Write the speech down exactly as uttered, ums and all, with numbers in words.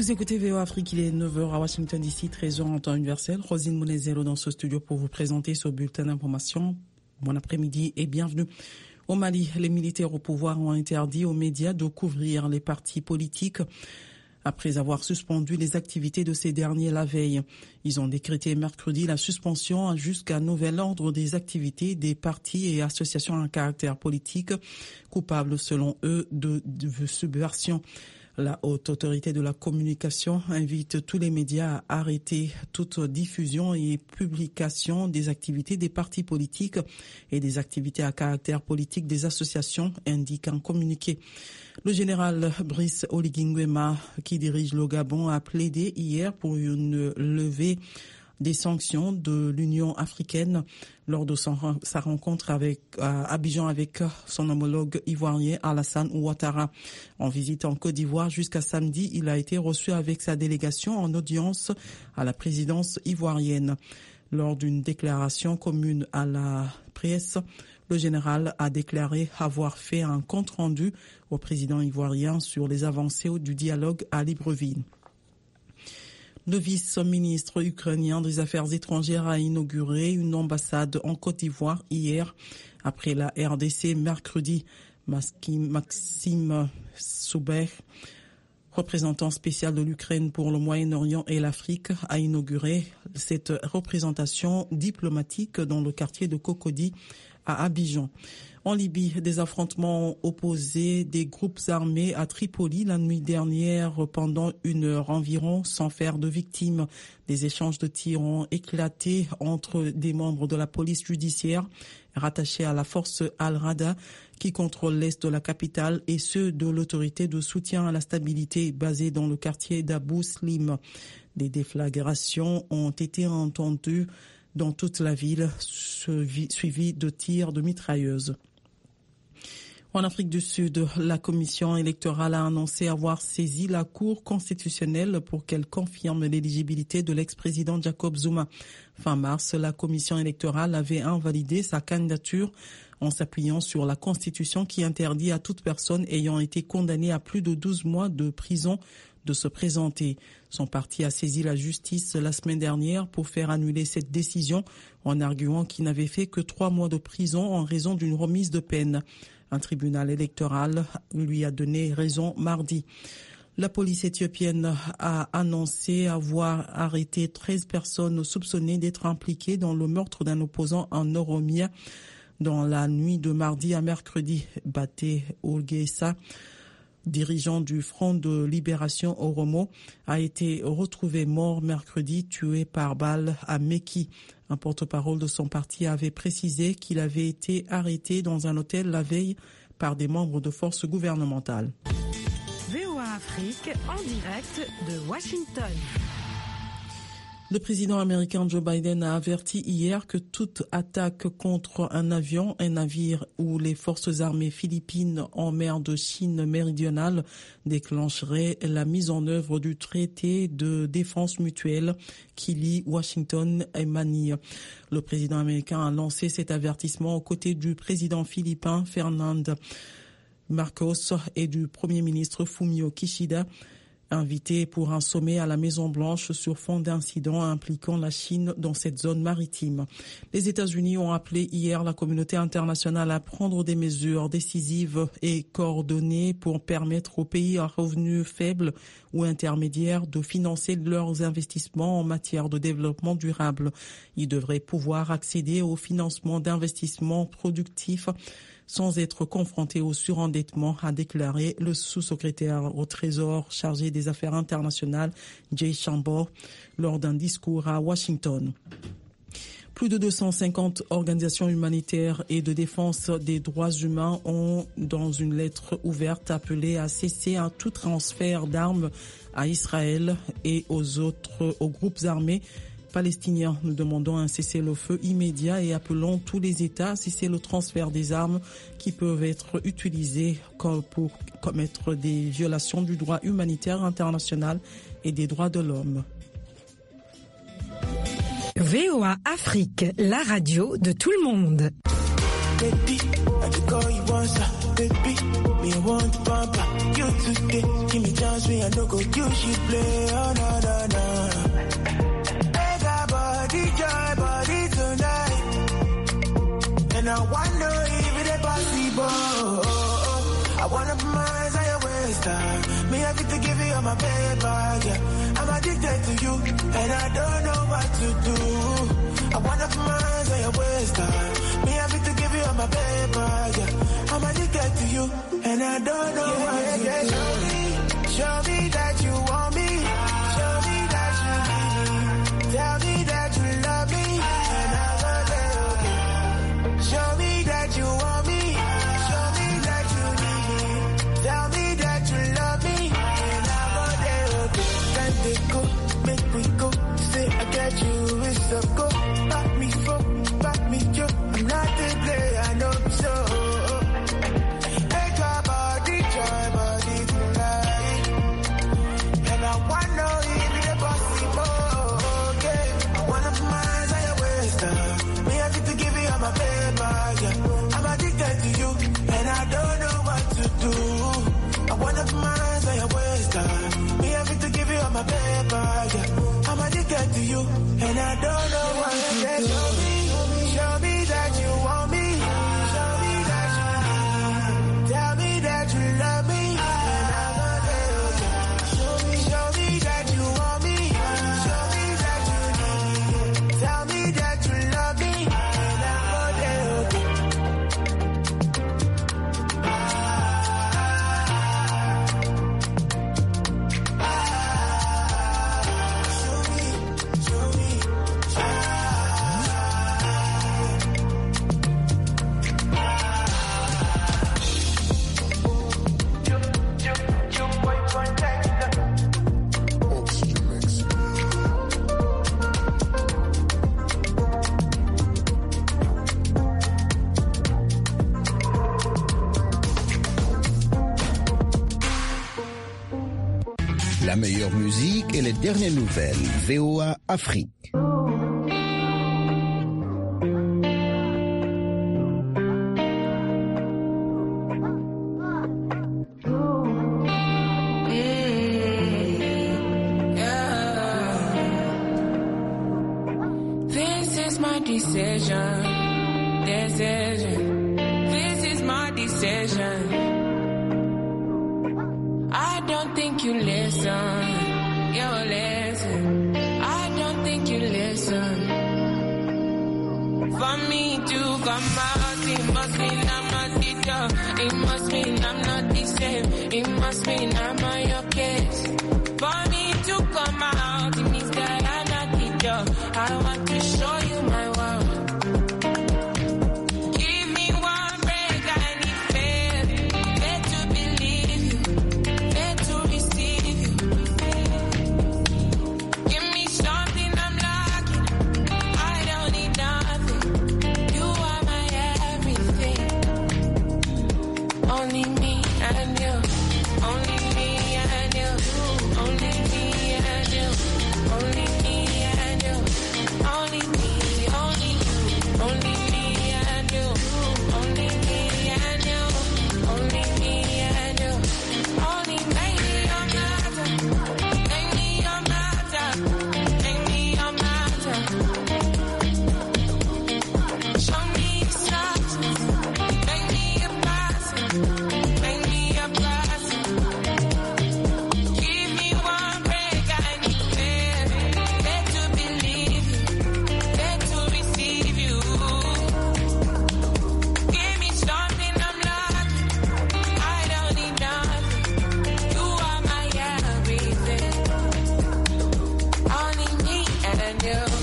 Vous écoutez V O Afrique, il est neuf heures à Washington D C, treize heures en temps universel. Rosine Mounezero dans ce studio pour vous présenter ce bulletin d'information. Bon après-midi et bienvenue. Au Mali, les militaires au pouvoir ont interdit aux médias de couvrir les partis politiques après avoir suspendu les activités de ces derniers la veille. Ils ont décrété mercredi la suspension jusqu'à nouvel ordre des activités des partis et associations à caractère politique coupables selon eux de, de subversion. La haute autorité de la communication invite tous les médias à arrêter toute diffusion et publication des activités des partis politiques et des activités à caractère politique des associations, indique un communiqué. Le général Brice Oligui Nguema, qui dirige le Gabon, a plaidé hier pour une levée des sanctions de l'Union africaine lors de son, sa rencontre avec à Abidjan avec son homologue ivoirien Alassane Ouattara. En visite en Côte d'Ivoire jusqu'à samedi, il a été reçu avec sa délégation en audience à la présidence ivoirienne. Lors d'une déclaration commune à la presse, le général a déclaré avoir fait un compte-rendu au président ivoirien sur les avancées du dialogue à Libreville. Le vice-ministre ukrainien des Affaires étrangères a inauguré une ambassade en Côte d'Ivoire hier, après la R D C mercredi. Maxime Soubert, représentant spécial de l'Ukraine pour le Moyen-Orient et l'Afrique, a inauguré cette représentation diplomatique dans le quartier de Cocody à Abidjan. En Libye, des affrontements opposés des groupes armés à Tripoli la nuit dernière pendant une heure environ sans faire de victimes. Des échanges de tirs ont éclaté entre des membres de la police judiciaire rattachés à la force Al-Rada qui contrôle l'est de la capitale et ceux de l'autorité de soutien à la stabilité basée dans le quartier d'Abou Slim. Des déflagrations ont été entendues dans toute la ville, suivies de tirs de mitrailleuses. En Afrique du Sud, la commission électorale a annoncé avoir saisi la Cour constitutionnelle pour qu'elle confirme l'éligibilité de l'ex-président Jacob Zuma. Fin mars, la commission électorale avait invalidé sa candidature en s'appuyant sur la Constitution qui interdit à toute personne ayant été condamnée à plus de douze mois de prison de se présenter. Son parti a saisi la justice la semaine dernière pour faire annuler cette décision en arguant qu'il n'avait fait que trois mois de prison en raison d'une remise de peine. Un tribunal électoral lui a donné raison mardi. La police éthiopienne a annoncé avoir arrêté treize personnes soupçonnées d'être impliquées dans le meurtre d'un opposant en Oromia dans la nuit de mardi à mercredi. Baté Urgesa, dirigeant du Front de Libération Oromo, a été retrouvé mort mercredi, tué par balle à Mekki. Un porte-parole de son parti avait précisé qu'il avait été arrêté dans un hôtel la veille par des membres de forces gouvernementales. V O A Afrique en direct de Washington. Le président américain Joe Biden a averti hier que toute attaque contre un avion, un navire ou les forces armées philippines en mer de Chine méridionale déclencherait la mise en œuvre du traité de défense mutuelle qui lie Washington et Manille. Le président américain a lancé cet avertissement aux côtés du président philippin Ferdinand Marcos et du premier ministre Fumio Kishida, invité pour un sommet à la Maison-Blanche sur fond d'incidents impliquant la Chine dans cette zone maritime. Les États-Unis ont appelé hier la communauté internationale à prendre des mesures décisives et coordonnées pour permettre aux pays à revenus faibles ou intermédiaires de financer leurs investissements en matière de développement durable. Ils devraient pouvoir accéder au financement d'investissements productifs sans être confronté au surendettement, a déclaré le sous-secrétaire au Trésor chargé des affaires internationales, Jay Chambor, lors d'un discours à Washington. Plus de deux cent cinquante organisations humanitaires et de défense des droits humains ont, dans une lettre ouverte, appelé à cesser un tout transfert d'armes à Israël et aux autres, aux groupes armés palestiniens. Nous demandons un cessez-le-feu immédiat et appelons tous les États à cesser le transfert des armes qui peuvent être utilisées pour commettre des violations du droit humanitaire international et des droits de l'homme. V O A Afrique, la radio de tout le monde. baby. I dey call you once, uh, baby. Me I want to pamper you today. Give me chance, me I no go you should play. Oh no no no. Make our body joy, body tonight. And I wonder if it's possible. I wanna put my eyes on your waistline. Me happy to give you all my paper, yeah. I'm addicted to you, and I don't know what to do. I wanna put my eyes on your waistline. Me happy to give you all my paper, yeah. I'm addicted to you, and I don't know yeah, what yeah, to yeah. do. Show me, show me that you want me. Show me that you need me. Tell me that you love me, and I will say okay. Show me that you want me. Show me that you need me. Tell me that you love me, and I will say okay. Can they go? Make we go. Say I got you, it's a go. Back me for, back me yo. I'm not the player, I know so. Make our body joy, body tonight. And I wanna if it's possible, okay. I wanna put my eyes on your waistline. Me happy to give you all my paper, yeah. I'm addicted to you, and I don't know what to do. I wanna put my eyes on your waistline. Me happy to give you all my paper, yeah. I'm addicted to you, and I don't know what to do. Show me, show me that you want me. Show me that you need me. Tell me that you love me, and I will say okay. Show me, show me that you want me. Show me that you need me. Tell me that you love me, and I will say okay. La meilleure musique et les dernières nouvelles. V O A Afrique. This is my decision. Decision. This is my decision. I don't think you listen, you listen. I don't think you listen. For me to come out, it must mean I'm not the dog. It must mean I'm not the same. It must mean I'm on your case. For me to come out, it means that I'm not the dog. I want to show you my world. Only me and you.